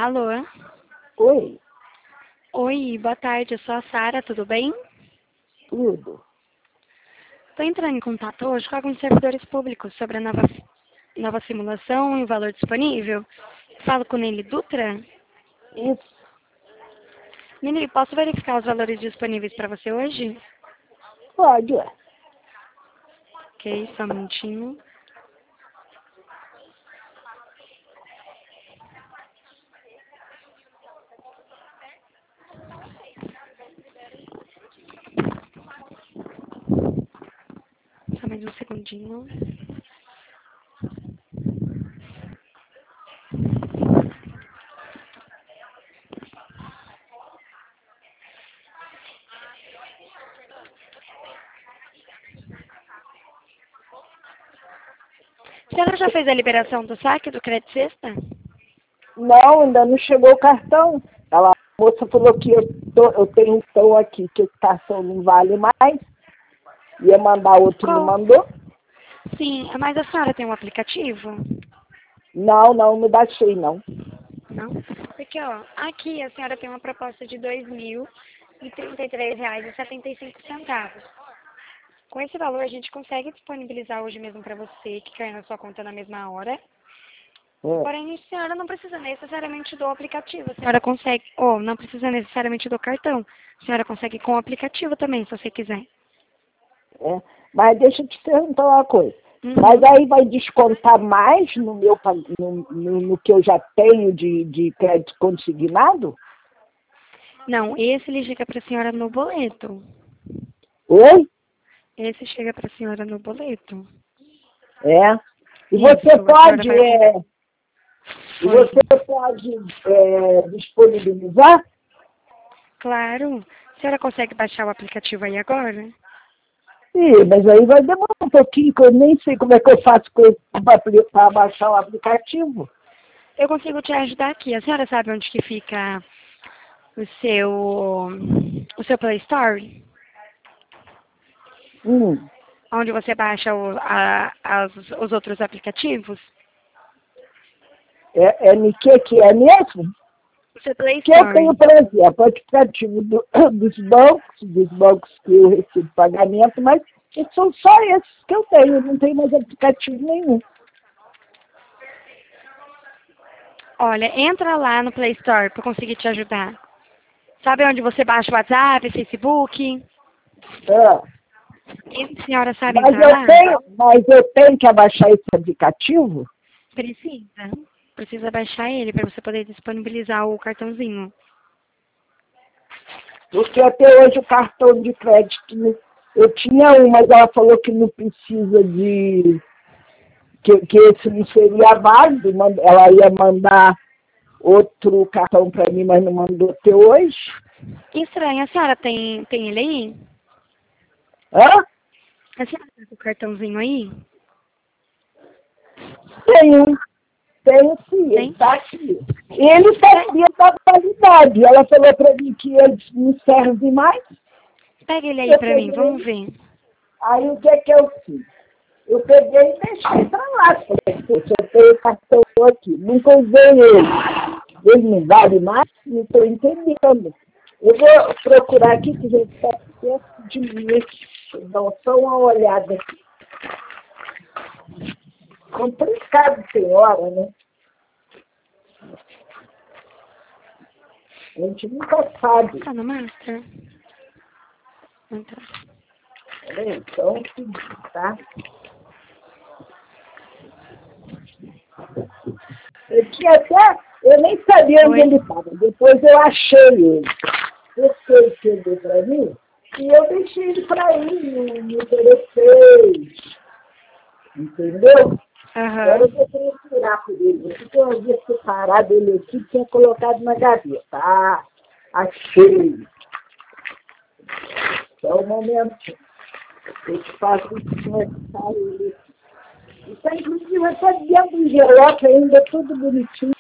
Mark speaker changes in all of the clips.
Speaker 1: Alô?
Speaker 2: Oi,
Speaker 1: Oi, boa tarde, eu sou a Sara, tudo bem?
Speaker 2: tudo.
Speaker 1: Estou entrando em contato hoje com alguns servidores públicos sobre a nova simulação e o valor disponível. Falo com o Nele Dutra.
Speaker 2: Isso,
Speaker 1: Nele, posso verificar os valores disponíveis para você hoje?
Speaker 2: pode, ué.
Speaker 1: Ok, só um minutinho. Só mais um segundinho. A senhora já fez a liberação do saque do Crédito Sexta?
Speaker 2: Não, ainda não chegou o cartão. A moça falou que eu tenho um tom aqui, que o cartão não vale mais. Ia mandar outro, não
Speaker 1: Qual?
Speaker 2: mandou?
Speaker 1: Sim, mas a senhora tem um aplicativo?
Speaker 2: Não baixei, não.
Speaker 1: Não? Porque, ó, aqui a senhora tem uma proposta de R$ 2.033,75. Com esse valor, a gente consegue disponibilizar hoje mesmo para você, que cai na sua conta na mesma hora.
Speaker 2: É.
Speaker 1: Porém, a senhora não precisa necessariamente do aplicativo. A senhora consegue, ou não precisa necessariamente do cartão. A senhora consegue com o aplicativo também, se você quiser.
Speaker 2: É. Mas deixa eu te perguntar uma coisa.
Speaker 1: Uhum.
Speaker 2: Mas aí vai descontar mais no meu no que eu já tenho de crédito consignado?
Speaker 1: Não, esse ele chega para a senhora no boleto.
Speaker 2: Oi?
Speaker 1: Esse chega para a senhora no boleto.
Speaker 2: É. E
Speaker 1: Isso,
Speaker 2: você
Speaker 1: a senhora
Speaker 2: pode,
Speaker 1: vai...
Speaker 2: e
Speaker 1: Oi.
Speaker 2: você pode disponibilizar?
Speaker 1: Claro. A senhora consegue baixar o aplicativo aí agora?
Speaker 2: Sim, mas aí vai demorar um pouquinho, que eu nem sei como é que eu faço para baixar o aplicativo.
Speaker 1: Eu consigo te ajudar aqui. A senhora sabe onde que fica o seu Play Store?
Speaker 2: Hum.
Speaker 1: Onde você baixa os outros aplicativos?
Speaker 2: No que é mesmo?
Speaker 1: O seu Play
Speaker 2: Que eu tenho,
Speaker 1: Store.
Speaker 2: por exemplo, aplicativo dos bancos que eu recebo pagamento, mas são só esses que eu tenho, não tenho mais aplicativo nenhum.
Speaker 1: Olha, entra lá no Play Store para conseguir te ajudar. Sabe onde você baixa o WhatsApp, Facebook?
Speaker 2: É.
Speaker 1: E a senhora sabe entrar lá?
Speaker 2: Mas eu tenho que abaixar esse aplicativo?
Speaker 1: Precisa. Precisa baixar ele para você poder disponibilizar o cartãozinho.
Speaker 2: Porque até hoje o cartão de crédito, eu tinha um, mas ela falou que não precisa que esse não seria válido, ela ia mandar outro cartão para mim, mas não mandou até hoje.
Speaker 1: Que estranho, a senhora tem ele aí?
Speaker 2: Hã?
Speaker 1: A senhora tá com o cartãozinho aí?
Speaker 2: Tenho sim, ele
Speaker 1: Tem?
Speaker 2: está aqui. Ele sabia da validade, ela falou para mim que ele não serve mais.
Speaker 1: Pega ele aí
Speaker 2: Eu
Speaker 1: pra mim,
Speaker 2: peguei,
Speaker 1: vamos ver.
Speaker 2: aí o que é que eu fiz? Eu peguei e deixei para lá. Falei, poxa, eu tenho cartão aqui, nunca usei ele. Ele não vale mais? Não estou entendendo. Eu vou procurar aqui, que a gente está perto de mim. Dá só uma olhada aqui. Complicado tem hora, né? A gente nunca sabe.
Speaker 1: Tá no master? Então.
Speaker 2: Peraí, então, tá? Eu nem sabia onde
Speaker 1: Oi?
Speaker 2: ele estava. Depois eu achei ele. Você entendeu para mim? E eu deixei ele para ele, não me interessei. Entendeu? Agora
Speaker 1: Aham.
Speaker 2: eu vou procurar por ele. Porque eu havia separado ele aqui e tinha colocado na gaveta. Ah, achei. Só um momento. Eu te passo como é que tá ele. Está inclusive até dentro do envelope ainda, tudo bonitinho.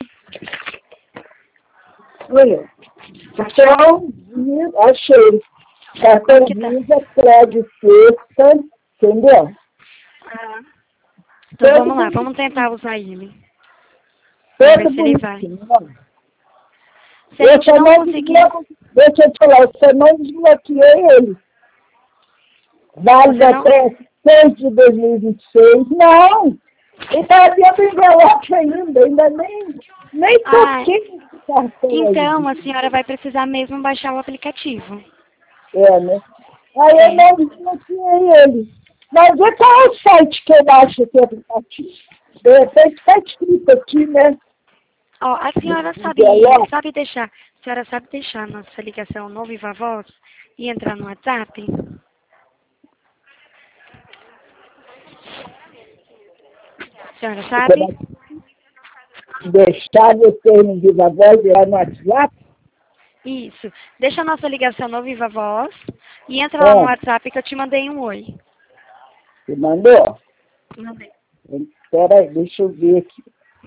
Speaker 2: Olha, cartãozinho, achei.
Speaker 1: Como que tá?
Speaker 2: Cartãozinho da crédito sexta, entendeu?
Speaker 1: Ah. Então
Speaker 2: Todo
Speaker 1: vamos lá, vamos
Speaker 2: bonitinho,
Speaker 1: tentar usar ele. Vamos ver
Speaker 2: todo
Speaker 1: se ele vai.
Speaker 2: bonitinho. Ó.
Speaker 1: Se a gente
Speaker 2: Eu só
Speaker 1: não
Speaker 2: não
Speaker 1: conseguir...
Speaker 2: deixa eu te falar, eu só não desbloqueei ele. Vale
Speaker 1: Você não...
Speaker 2: até 6 de 2026. Não! Ele está dentro do envelope ainda nem
Speaker 1: Ah,
Speaker 2: toquei esse cartão
Speaker 1: então a
Speaker 2: aí.
Speaker 1: senhora vai precisar mesmo baixar o aplicativo.
Speaker 2: É, né? Aí eu
Speaker 1: É.
Speaker 2: não desbloqueei ele. Mas e qual é o site que eu baixo esse aplicativo? De repente está escrito aqui, né?
Speaker 1: Ó, a senhora
Speaker 2: No
Speaker 1: sabe,
Speaker 2: envelope.
Speaker 1: a senhora sabe deixar nossa ligação no Viva Voz e entrar no WhatsApp? A senhora sabe?
Speaker 2: Deixar você no Viva Voz e lá no WhatsApp?
Speaker 1: Isso. Deixa a nossa ligação no Viva Voz e entra lá no
Speaker 2: É,
Speaker 1: WhatsApp que eu te mandei um oi.
Speaker 2: você mandou?
Speaker 1: Mandei.
Speaker 2: Espera aí, deixa eu ver aqui.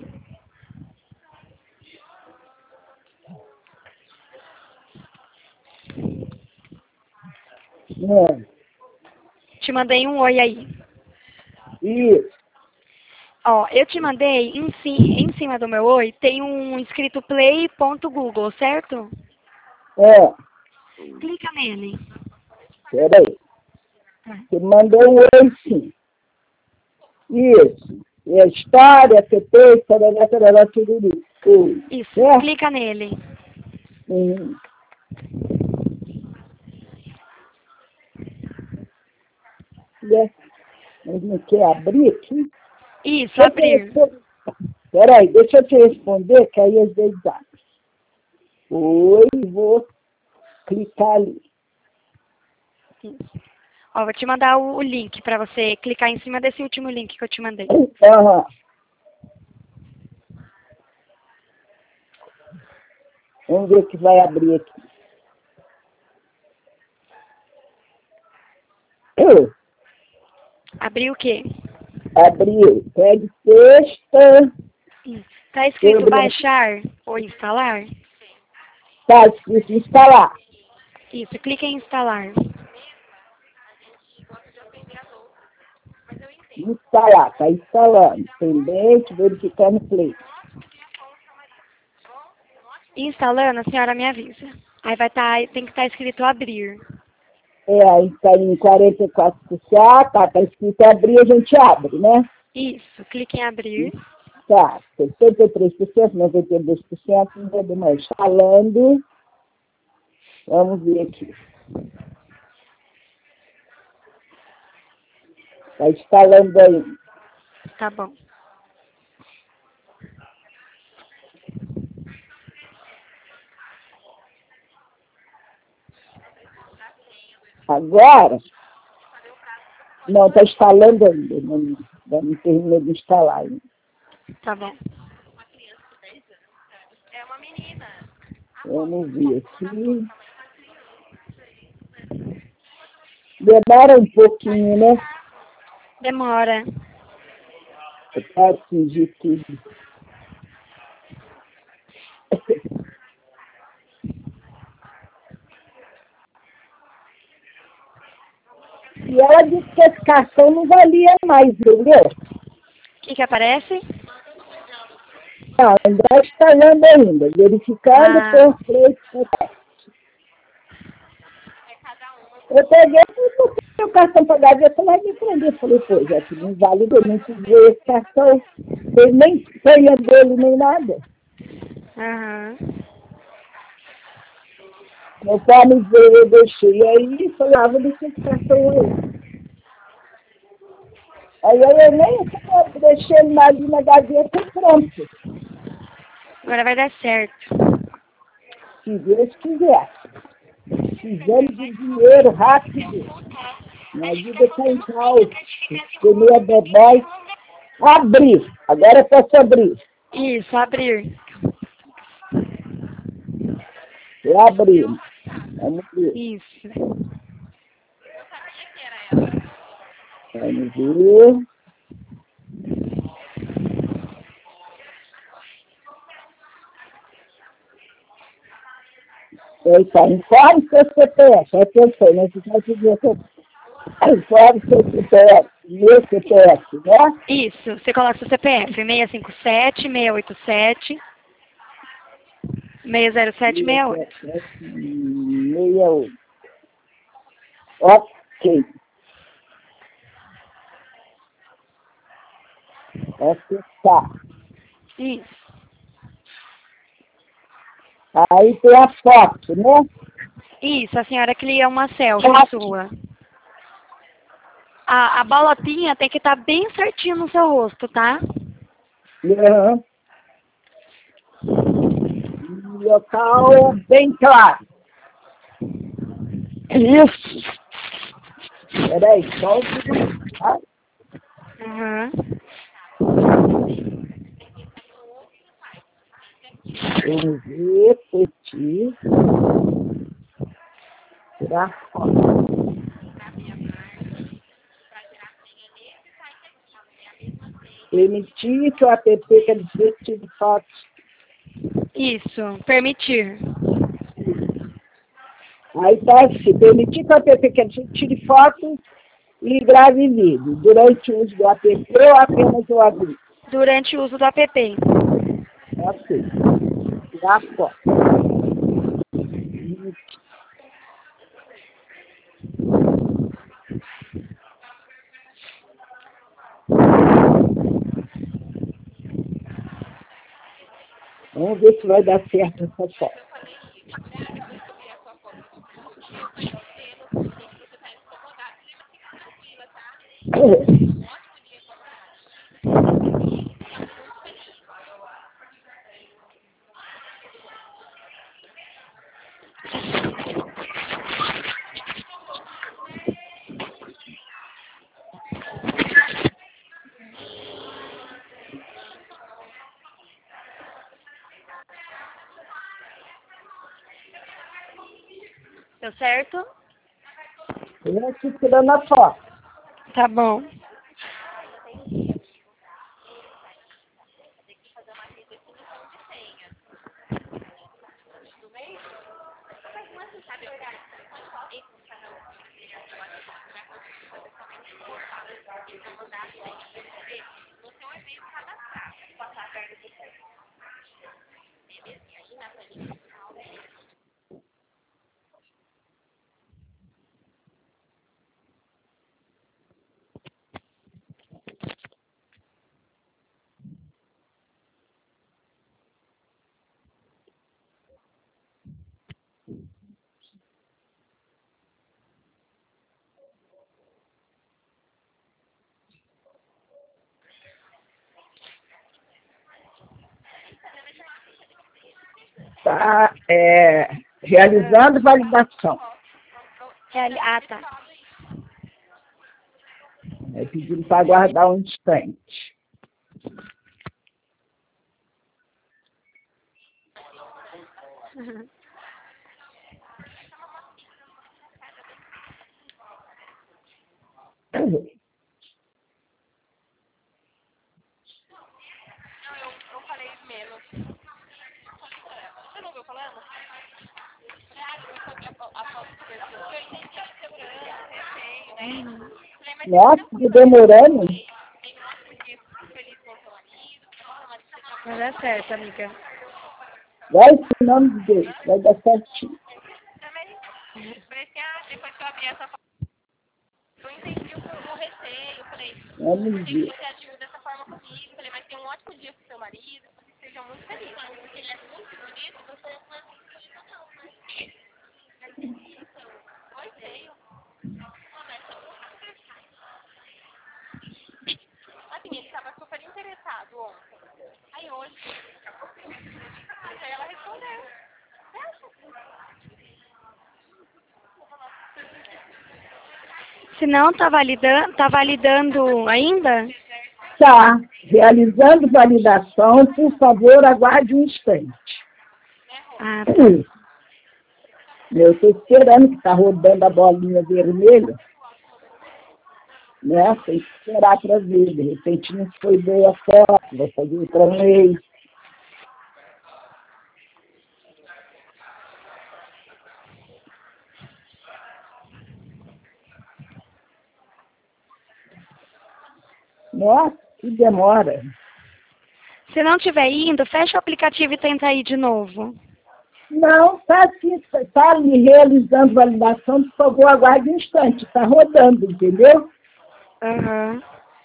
Speaker 1: Te mandei um oi aí.
Speaker 2: Isso,
Speaker 1: Ó, eu te mandei, em cima do meu oi, tem um escrito play.google, certo?
Speaker 2: é,
Speaker 1: Clica nele.
Speaker 2: espera aí.
Speaker 1: Tá.
Speaker 2: Você mandou um oi, sim. Isso. E a história, PT, tarará, tururu.
Speaker 1: Isso,
Speaker 2: É?
Speaker 1: clica nele.
Speaker 2: Sim. É. Mas não quer abrir aqui?
Speaker 1: Isso, abrir.
Speaker 2: Espera aí, deixa eu te responder, que aí às vezes dá. Oi, vou clicar ali.
Speaker 1: Ó, vou te mandar o link para você clicar em cima desse último link que eu te mandei.
Speaker 2: Aham. Vamos ver o que vai abrir aqui.
Speaker 1: Abrir o quê?
Speaker 2: Abriu. Pegue texto.
Speaker 1: Tá escrito baixar ou instalar?
Speaker 2: Tá escrito instalar.
Speaker 1: Isso, clica em instalar.
Speaker 2: Instalar, está instalando. Pendente, verificando play.
Speaker 1: Instalando, a senhora me avisa. Aí tem que estar escrito abrir.
Speaker 2: É, aí está em 44%, tá escrito abrir, a gente abre, né?
Speaker 1: Isso, clique em abrir.
Speaker 2: Tá, 73%, 92%, ainda demais. Instalando. Vamos ver aqui. Está instalando aí.
Speaker 1: Tá bom.
Speaker 2: Agora, não, está instalando ainda. Não terminou de instalar ainda.
Speaker 1: Tá bom.
Speaker 2: Vamos ver aqui. Demora um pouquinho, né?
Speaker 1: Demora.
Speaker 2: Para atingir tudo. E ela disse que esse cartão não valia mais, entendeu?
Speaker 1: O que aparece?
Speaker 2: Não, ainda está olhando ainda, verificando
Speaker 1: Ah,
Speaker 2: por preço. Eu peguei e o cartão pagado, eu falei, me prender. Eu falei, pô, já que não vale, eu não quis ver esse cartão. Ele nem senha dele, nem nada.
Speaker 1: aham.
Speaker 2: Meu pai me veio, eu deixei aí, falei, vou deixar esse cartão aí. Aí eu nem deixei ele ali na gaveta e pronto.
Speaker 1: Agora vai dar certo.
Speaker 2: Se Deus quiser. Precisamos de dinheiro rápido. Minha vida está em caos. Comer bebói. Abrir. Agora posso abrir.
Speaker 1: Isso, abrir.
Speaker 2: Eu abri. Vamos ver.
Speaker 1: Isso.
Speaker 2: Vamos ver. Eita, informe seu CPF. É que eu sei, né? Você vai dizer que informe seu CPF. Meu CPF, né?
Speaker 1: Isso. Você coloca o seu CPF, 657, 687. 60768.
Speaker 2: 60768. Ok. Acessar.
Speaker 1: Isso.
Speaker 2: Aí tem a foto, né?
Speaker 1: Isso, a senhora cria uma selfie sua. A bolotinha tem que estar bem certinho no seu rosto, tá?
Speaker 2: Uhum. Local bem claro. Isso. Peraí, só um minuto, tá?
Speaker 1: Uhum.
Speaker 2: Vamos repetir. Tirar foto. Permitir que o app quer dizer tire fotos.
Speaker 1: Isso, permitir.
Speaker 2: Aí tá assim, permitir que o app quer dizer tire fotos e grave vídeo. Durante o uso do app ou apenas o aviso.
Speaker 1: Durante o uso do app.
Speaker 2: Ok. Tirar foto. Vamos ver se vai dar certo essa foto.
Speaker 1: Deu certo?
Speaker 2: Eu aqui tirando a foto.
Speaker 1: Tá bom.
Speaker 2: Tá realizando validação.
Speaker 1: Ah, tá.
Speaker 2: Pedindo para aguardar um instante.
Speaker 1: Uhum.
Speaker 2: Nossa, que demorando.
Speaker 1: Vai dar certo, amiga.
Speaker 2: Vai em nome de Deus, vai dar certinho.
Speaker 3: Depois que eu abri essa foto, eu entendi o receio. Eu falei,
Speaker 2: Vamos
Speaker 3: por que
Speaker 2: ver.
Speaker 3: você agiu dessa forma comigo? Eu falei, mas tenha um ótimo dia com seu marido, que você seja muito feliz. Porque ele é muito bonito, você não é muito bonito, não, né? Foi feio. Assim, ele estava super interessado ontem. Aí hoje, aí ela respondeu.
Speaker 1: Se não, tá validando ainda?
Speaker 2: Tá, realizando validação, por favor, aguarde um instante.
Speaker 1: Ah, tá.
Speaker 2: Eu estou esperando que está rodando a bolinha vermelha. Né? Tem que esperar para ver. De repente não foi boa a foto, vai fazer outra vez. Nossa, que demora.
Speaker 1: Se não estiver indo, fecha o aplicativo e tenta ir de novo.
Speaker 2: Não, está aqui, está ali realizando validação, por favor, aguarde um instante, está rodando, entendeu?
Speaker 1: Aham.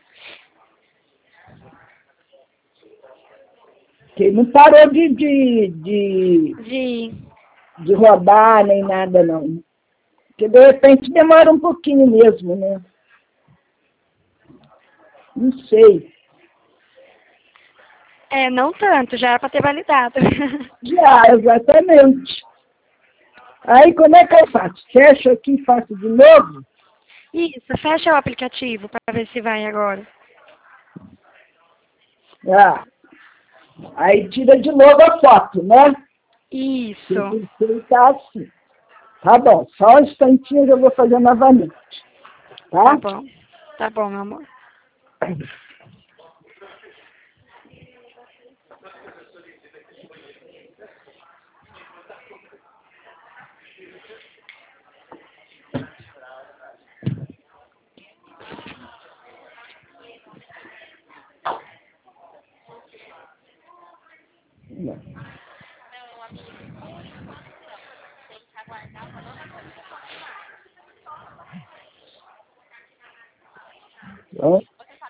Speaker 2: Que não parou
Speaker 1: De...
Speaker 2: de rodar nem nada, não. Porque de repente demora um pouquinho mesmo, né? Não sei.
Speaker 1: É, não tanto, já era para ter validado.
Speaker 2: Já, exatamente. Aí como é que eu faço? Fecho aqui e faço de novo?
Speaker 1: Isso, fecha o aplicativo para ver se vai agora.
Speaker 2: Ah, aí tira de novo a foto, né?
Speaker 1: Isso.
Speaker 2: Tem que tá assim. Tá bom, só um instantinho que eu vou fazer novamente.
Speaker 1: Tá
Speaker 2: Tá?
Speaker 1: bom. Tá bom, meu amor.
Speaker 2: Então,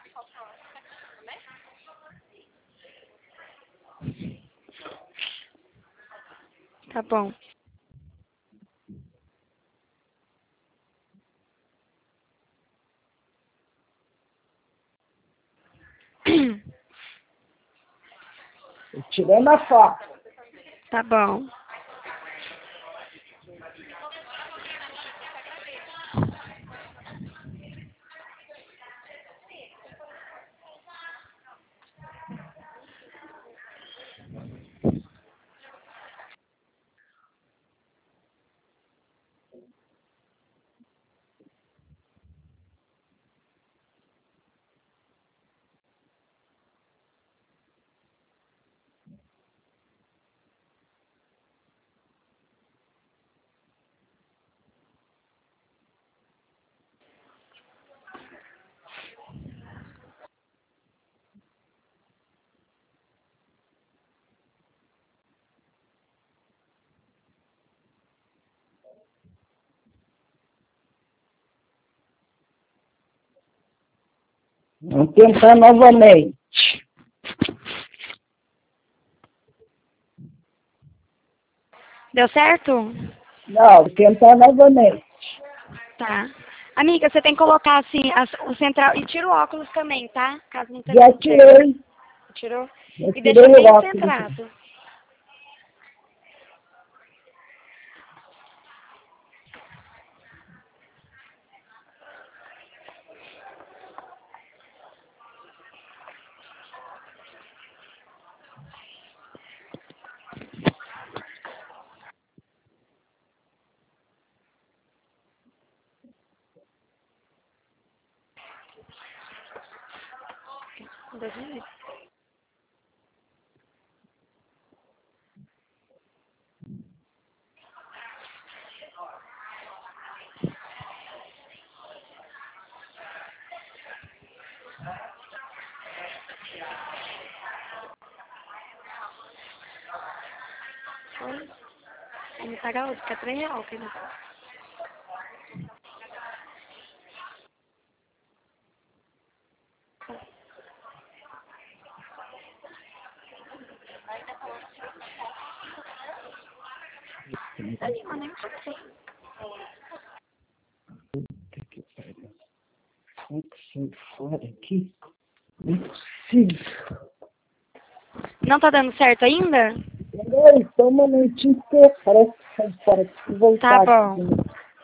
Speaker 1: Tá bom.
Speaker 2: eu tirando a foto.
Speaker 1: Tá bom.
Speaker 2: Vamos tentar novamente.
Speaker 1: Deu certo?
Speaker 2: Não, vou tentar novamente.
Speaker 1: Tá. Amiga, você tem que colocar assim o central. E tira o óculos também, tá? Caso não esteja
Speaker 2: Já
Speaker 1: certo.
Speaker 2: tirei.
Speaker 1: Tirou?
Speaker 2: Já
Speaker 1: E
Speaker 2: tirei
Speaker 1: deixa
Speaker 2: o
Speaker 1: bem
Speaker 2: óculos.
Speaker 1: centrado. Foi? Ele paga outro, que é R$3 que ele tá. Ali, mano, nem passei.
Speaker 2: Puta que pariu. Como é que sai fora aqui? Não é possível.
Speaker 1: Não tá dando certo ainda?
Speaker 2: Peraí, só um momentinho que parece que sai fora. Preciso
Speaker 1: Tá
Speaker 2: voltar aqui.
Speaker 1: bom.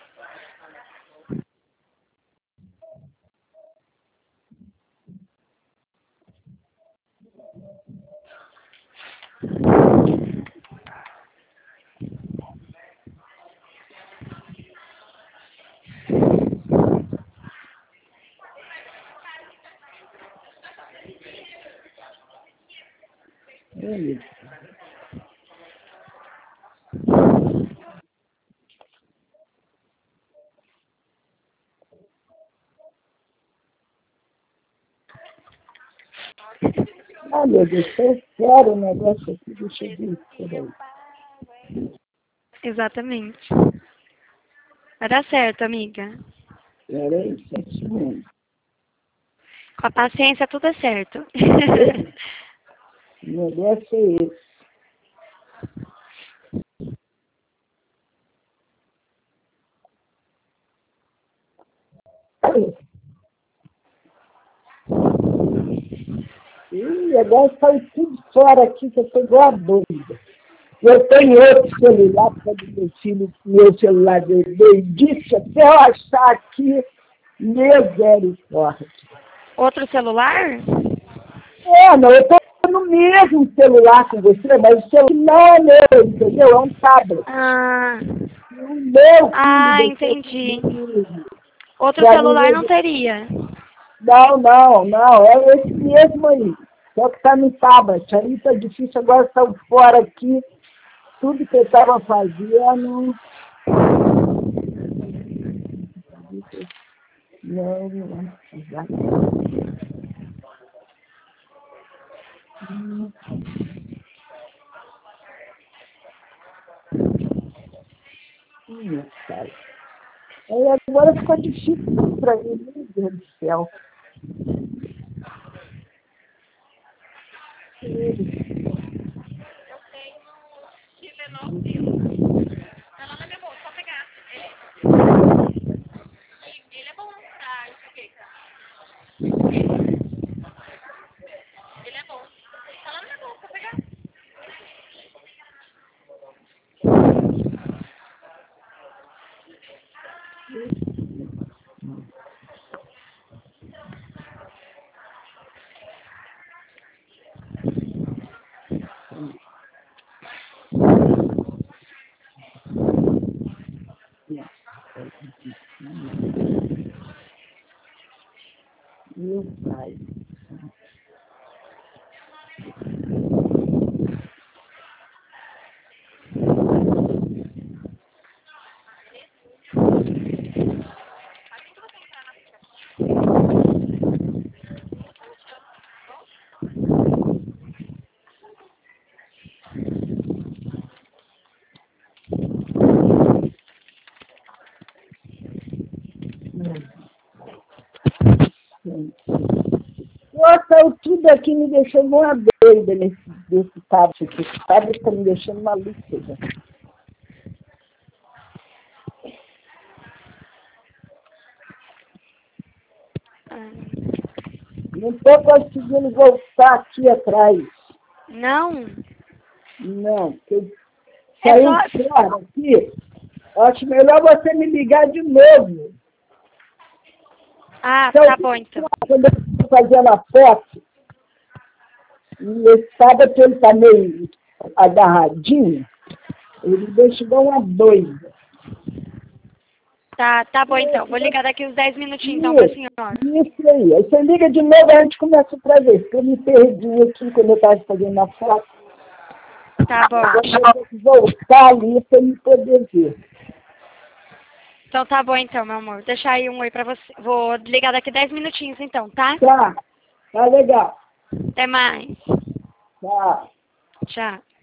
Speaker 2: Beleza. Ah, meu Deus, eu quero o negócio aqui, deixa eu ver. Peraí.
Speaker 1: Exatamente. Vai dar certo, amiga.
Speaker 2: Era isso, é isso mesmo.
Speaker 1: Com a paciência tudo é certo.
Speaker 2: O negócio é esse. E agora saiu tudo fora aqui, que eu estou igual a doida. Eu tenho outro celular, porque meu celular deu doidice, até eu achar aqui, misericórdia.
Speaker 1: Outro celular?
Speaker 2: Não, eu estou no mesmo celular com você, mas o celular não é meu, entendeu? É um tablet.
Speaker 1: Ah,
Speaker 2: O meu filho
Speaker 1: entendi.
Speaker 2: comigo.
Speaker 1: Outro
Speaker 2: Pra
Speaker 1: celular
Speaker 2: mim,
Speaker 1: não teria.
Speaker 2: não, é esse mesmo aí. Só que está no tablet, aí está difícil, agora estão fora aqui, tudo que eu estava fazendo. Não. Cara. Aí agora ficou difícil para mim, meu Deus do céu.
Speaker 3: Eu tenho X19. Tá lá na minha bolsa, só pegar. Ele é bom pra enxaqueca. Ele é bom. Tá lá na minha bolsa, só pegar.
Speaker 2: Meu pai. Nossa, tudo aqui me deixou uma doida desse tablet aqui. Esse tablet está me deixando maluca. Né? Não estou conseguindo voltar aqui atrás.
Speaker 1: Não?
Speaker 2: Não, porque
Speaker 1: É
Speaker 2: saiu
Speaker 1: só...
Speaker 2: fora aqui. Acho melhor você me ligar de novo.
Speaker 1: Ah,
Speaker 2: Então,
Speaker 1: tá bom então.
Speaker 2: quando eu estou fazendo a foto, e esse sábado ele está meio agarradinho, ele deixa igual uma doida.
Speaker 1: Tá bom então. Vou ligar daqui uns 10 minutinhos então pra senhora.
Speaker 2: Isso aí. Aí você liga de novo e a gente começa outra vez, porque eu me perdi aqui quando eu estava fazendo a foto.
Speaker 1: Tá bom.
Speaker 2: Agora eu tenho que voltar ali para me poder ver.
Speaker 1: Então tá bom então, meu amor. Deixa aí um oi pra você. Vou ligar daqui 10 minutinhos então, tá?
Speaker 2: Tá legal.
Speaker 1: Até mais.
Speaker 2: Tá.
Speaker 1: Tchau.